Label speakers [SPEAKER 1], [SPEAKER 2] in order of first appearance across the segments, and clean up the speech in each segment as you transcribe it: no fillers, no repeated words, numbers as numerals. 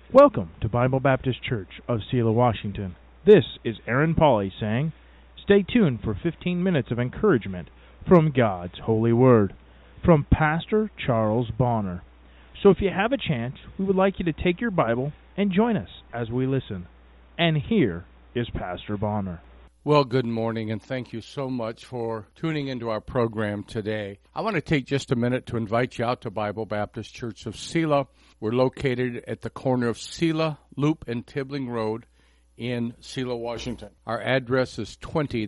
[SPEAKER 1] Welcome to Bible Baptist Church of Selah, Washington. This is Aaron Pauley saying, stay tuned for 15 minutes of encouragement from God's Holy Word, from Pastor Charles Bonner. So if you have a chance, we would like you to take your Bible and join us as we listen. And here is Pastor Bonner.
[SPEAKER 2] Well, good morning, and thank you so much for tuning into our program today. I want to take just a minute to invite you out to Bible Baptist Church of Selah. We're located at the corner of Selah, Loop, and Tibbling Road in Selah, Washington. Our address is 20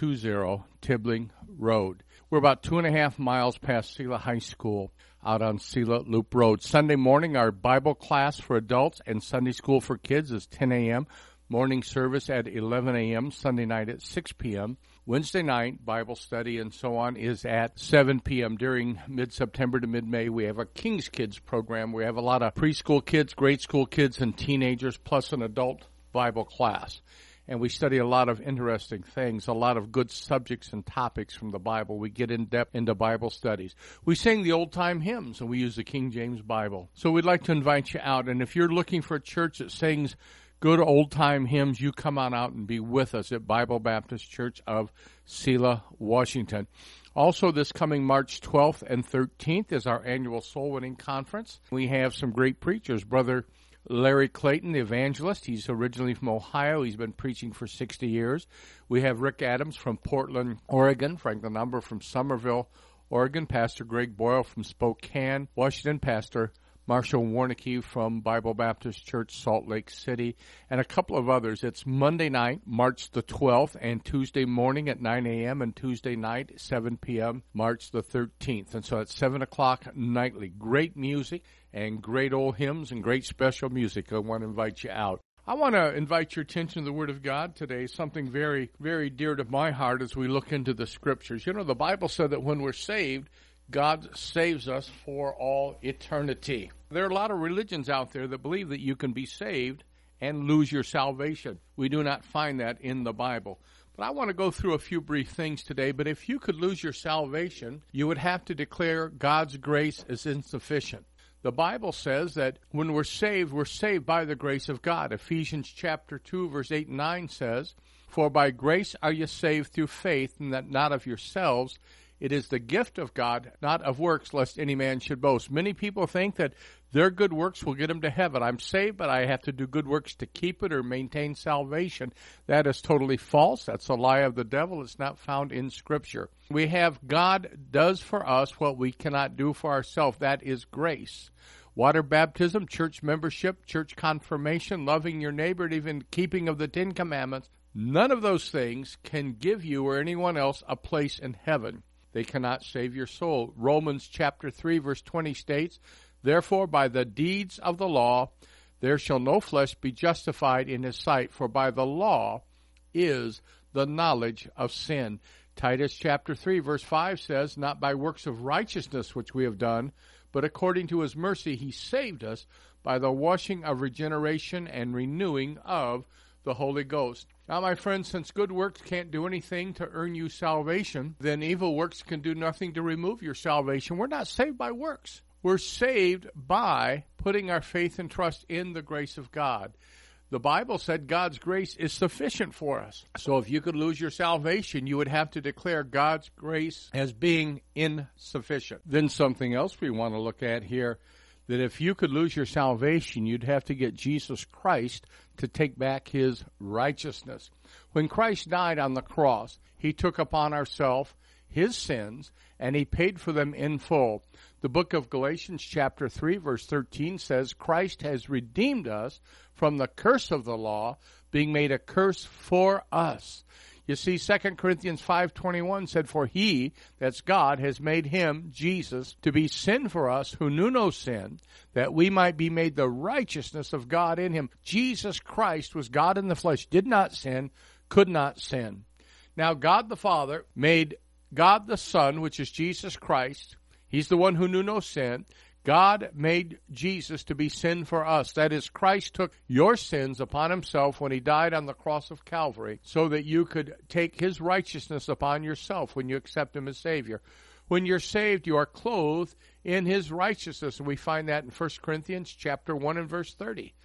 [SPEAKER 2] Tibbling Road. We're about 2.5 miles past Selah High School out on Selah Loop Road. Sunday morning, our Bible class for adults and Sunday school for kids is 10 a.m., morning service at 11 a.m., Sunday night at 6 p.m. Wednesday night, Bible study and so on is at 7 p.m. During mid-September to mid-May, we have a King's Kids program. We have a lot of preschool kids, grade school kids, and teenagers, plus an adult Bible class. And we study a lot of interesting things, a lot of good subjects and topics from the Bible. We get in depth into Bible studies. We sing the old-time hymns, and we use the King James Bible. So we'd like to invite you out. And if you're looking for a church that sings good old-time hymns, you come on out and be with us at Bible Baptist Church of Selah, Washington. Also, this coming March 12th and 13th is our annual Soul Winning Conference. We have some great preachers. Brother Larry Clayton, the evangelist. He's originally from Ohio. He's been preaching for 60 years. We have Rick Adams from Portland, Oregon. Franklin Number from Somerville, Oregon. Pastor Greg Boyle from Spokane, Washington. Pastor Marshall Warnicki from Bible Baptist Church, Salt Lake City, and a couple of others. It's Monday night, March the 12th, and Tuesday morning at 9 a.m., and Tuesday night, 7 p.m., March the 13th. And so it's 7 o'clock nightly. Great music and great old hymns and great special music. I want to invite you out. I want to invite your attention to the Word of God today, something very, very dear to my heart as we look into the Scriptures. You know, the Bible said that when we're saved, God saves us for all eternity. There are a lot of religions out there that believe that you can be saved and lose your salvation. We do not find that in the Bible. But I want to go through a few brief things today. But if you could lose your salvation, you would have to declare God's grace is insufficient. The Bible says that when we're saved by the grace of God. Ephesians chapter 2, verse 8 and 9 says, "For by grace are you saved through faith, and that not of yourselves. It is the gift of God, not of works, lest any man should boast." Many people think that their good works will get them to heaven. I'm saved, but I have to do good works to keep it or maintain salvation. That is totally false. That's a lie of the devil. It's not found in Scripture. We have God does for us what we cannot do for ourselves. That is grace. Water baptism, church membership, church confirmation, loving your neighbor, and even keeping of the 10 Commandments, none of those things can give you or anyone else a place in heaven. They cannot save your soul. Romans chapter 3, verse 20 states, "Therefore by the deeds of the law there shall no flesh be justified in his sight, for by the law is the knowledge of sin." Titus chapter 3, verse 5 says, "Not by works of righteousness which we have done, but according to his mercy he saved us by the washing of regeneration and renewing of the Holy Ghost." Now, my friends, since good works can't do anything to earn you salvation, then evil works can do nothing to remove your salvation. We're not saved by works. We're saved by putting our faith and trust in the grace of God. The Bible said God's grace is sufficient for us. So if you could lose your salvation, you would have to declare God's grace as being insufficient. Then something else we want to look at here, that if you could lose your salvation, you'd have to get Jesus Christ to take back his righteousness. When Christ died on the cross, he took upon ourselves his sins, and he paid for them in full. The book of Galatians chapter 3, verse 13 says, "Christ has redeemed us from the curse of the law, being made a curse for us." You see, 2 Corinthians 5:21 said, "For he," that's God, "has made him," Jesus, "to be sin for us who knew no sin, that we might be made the righteousness of God in him." Jesus Christ was God in the flesh, did not sin, could not sin. Now God the Father made God the Son, which is Jesus Christ. He's the one who knew no sin. God made Jesus to be sin for us. That is, Christ took your sins upon himself when he died on the cross of Calvary so that you could take his righteousness upon yourself when you accept him as Savior. When you're saved, you are clothed in his righteousness. And we find that in 1 Corinthians chapter 1 and verse 30.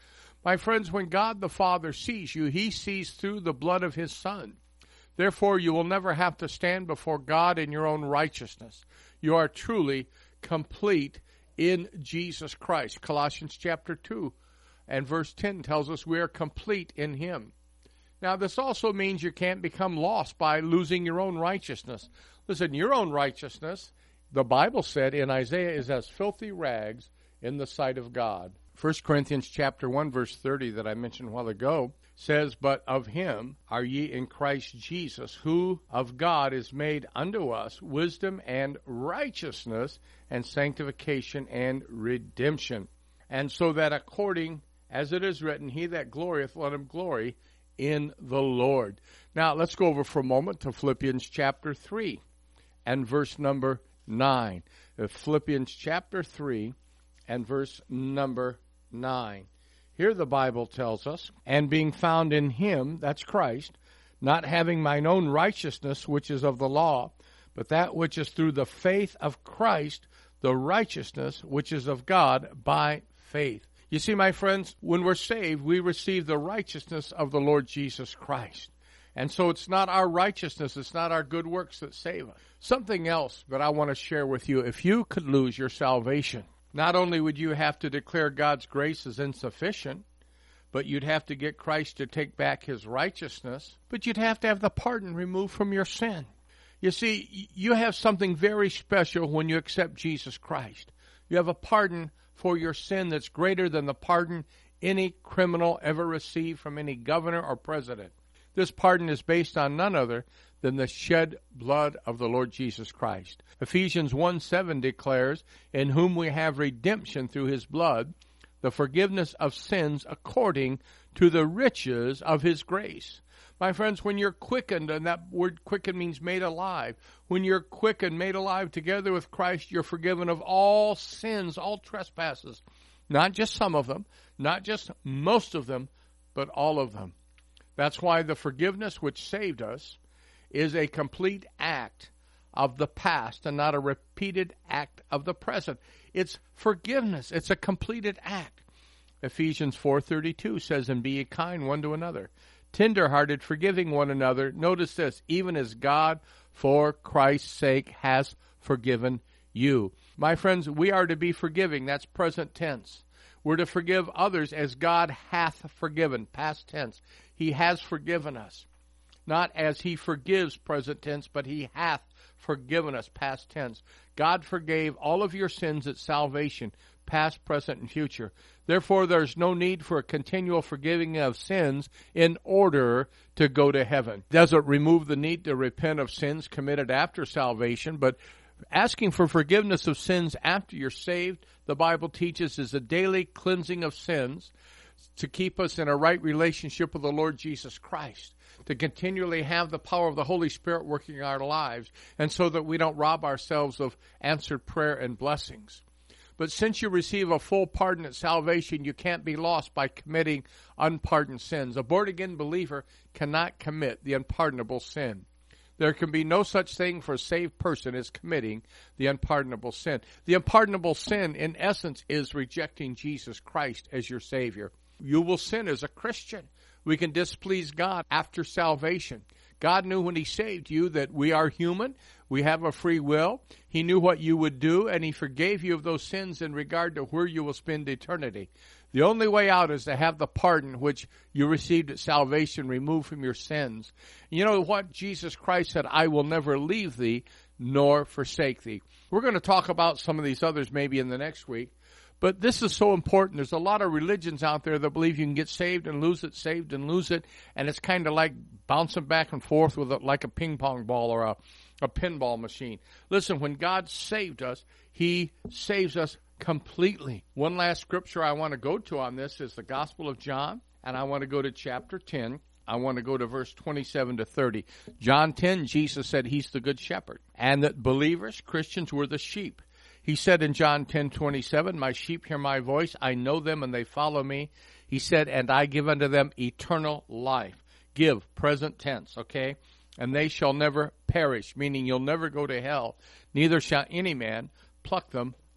[SPEAKER 2] My friends, when God the Father sees you, he sees through the blood of his Son. Therefore, you will never have to stand before God in your own righteousness. You are truly complete in Jesus Christ. Colossians chapter 2 and verse 10 tells us we are complete in him. Now, this also means you can't become lost by losing your own righteousness. Listen, your own righteousness, the Bible said in Isaiah, is as filthy rags in the sight of God. 1 Corinthians chapter 1 verse 30 that I mentioned a while ago says, "But of him are ye in Christ Jesus, who of God is made unto us wisdom and righteousness and sanctification and redemption. And so that according as it is written, he that glorieth, let him glory in the Lord." Now, let's go over for a moment to Philippians chapter 3 and verse number 9. Philippians chapter 3 and verse number 9. Here the Bible tells us, "And being found in him," that's Christ, "not having mine own righteousness, which is of the law, but that which is through the faith of Christ, the righteousness which is of God by faith." You see, my friends, when we're saved, we receive the righteousness of the Lord Jesus Christ. And so it's not our righteousness, it's not our good works that save us. Something else that I want to share with you, if you could lose your salvation, not only would you have to declare God's grace as insufficient, but you'd have to get Christ to take back his righteousness, but you'd have to have the pardon removed from your sin. You see, you have something very special when you accept Jesus Christ. You have a pardon for your sin that's greater than the pardon any criminal ever received from any governor or president. This pardon is based on none other than the shed blood of the Lord Jesus Christ. Ephesians 1:7 declares, "In whom we have redemption through his blood, the forgiveness of sins according to the riches of his grace." My friends, when you're quickened, and that word quickened means made alive, when you're quickened, made alive together with Christ, you're forgiven of all sins, all trespasses. Not just some of them, not just most of them, but all of them. That's why the forgiveness which saved us is a complete act of the past and not a repeated act of the present. It's forgiveness. It's a completed act. Ephesians 4:32 says, "And be ye kind one to another, tender-hearted, forgiving one another." Notice this, "even as God, for Christ's sake, has forgiven you." My friends, we are to be forgiving. That's present tense. We're to forgive others as God hath forgiven, past tense. He has forgiven us. Not as he forgives, present tense, but he hath forgiven us, past tense. God forgave all of your sins at salvation, past, present, and future. Therefore, there's no need for a continual forgiving of sins in order to go to heaven. It doesn't remove the need to repent of sins committed after salvation, but asking for forgiveness of sins after you're saved, the Bible teaches, is a daily cleansing of sins to keep us in a right relationship with the Lord Jesus Christ, to continually have the power of the Holy Spirit working in our lives, and so that we don't rob ourselves of answered prayer and blessings. But since you receive a full pardon at salvation, you can't be lost by committing unpardoned sins. A born-again believer cannot commit the unpardonable sin. There can be no such thing for a saved person as committing the unpardonable sin. The unpardonable sin, in essence, is rejecting Jesus Christ as your Savior. You will sin as a Christian. We can displease God after salvation. God knew when he saved you that we are human. We have a free will. He knew what you would do, and he forgave you of those sins in regard to where you will spend eternity. The only way out is to have the pardon which you received at salvation removed from your sins. You know what? Jesus Christ said, "I will never leave thee nor forsake thee." We're going to talk about some of these others maybe in the next week. But this is so important. There's a lot of religions out there that believe you can get saved and lose it, saved and lose it, and it's kind of like bouncing back and forth with it like a ping pong ball or a pinball machine. Listen, when God saved us, he saves us completely. One last scripture I want to go to on this is the Gospel of John, and I want to go to chapter 10. I want to go to verse 27 to 30. John 10, Jesus said he's the good shepherd, and that believers, Christians, were the sheep. He said in John 10:27, "My sheep hear my voice, I know them, and they follow me." He said, "And I give unto them eternal life." Give, present tense, okay? "And they shall never perish," meaning you'll never go to hell. "Neither shall any man pluck them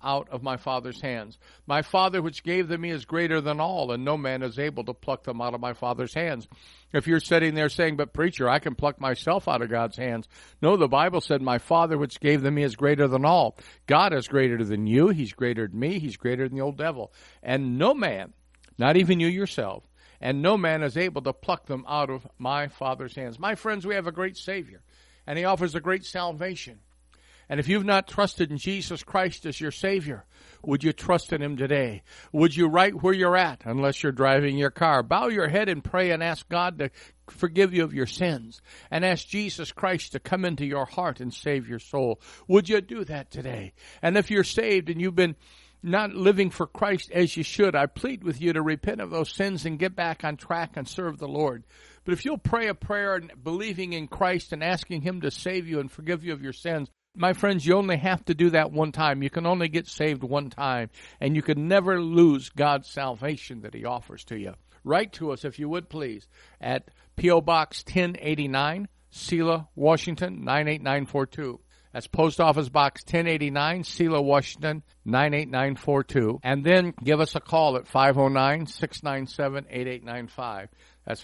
[SPEAKER 2] out of my Father's hands. My Father which gave them me is greater than all, and no man is able to pluck them out of my Father's hands. If you're sitting there saying, but preacher, I can pluck myself out of God's hands. No, the Bible said, my Father which gave them me is greater than all. God is greater than you. He's greater than me. He's greater than the old devil. And no man, not even you yourself, and no man is able to pluck them out of my Father's hands. My friends, we have a great Savior, and He offers a great salvation. And if you've not trusted in Jesus Christ as your Savior, would you trust in Him today? Would you, right where you're at, unless you're driving your car, bow your head and pray and ask God to forgive you of your sins, and ask Jesus Christ to come into your heart and save your soul? Would you do that today? And if you're saved and you've been not living for Christ as you should, I plead with you to repent of those sins and get back on track and serve the Lord. But if you'll pray a prayer and believing in Christ and asking Him to save you and forgive you of your sins, my friends, you only have to do that one time. You can only get saved one time, and you can never lose God's salvation that He offers to you. Write to us, if you would please, at P.O. Box 1089, Selah, Washington, 98942. That's Post Office Box 1089, Selah, Washington, 98942. And then give us a call at 509-697-8895. That's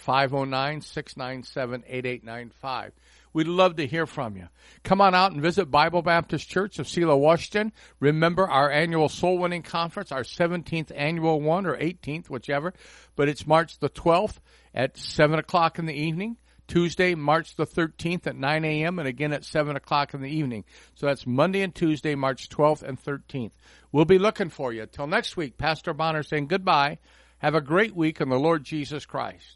[SPEAKER 2] 509-697-8895. We'd love to hear from you. Come on out and visit Bible Baptist Church of Selah, Washington. Remember our annual Soul Winning Conference, our 17th annual one, or 18th, whichever. But it's March the 12th at 7 o'clock in the evening. Tuesday, March the 13th at 9 a.m. and again at 7 o'clock in the evening. So that's Monday and Tuesday, March 12th and 13th. We'll be looking for you. Till next week, Pastor Bonner saying goodbye. Have a great week in the Lord Jesus Christ.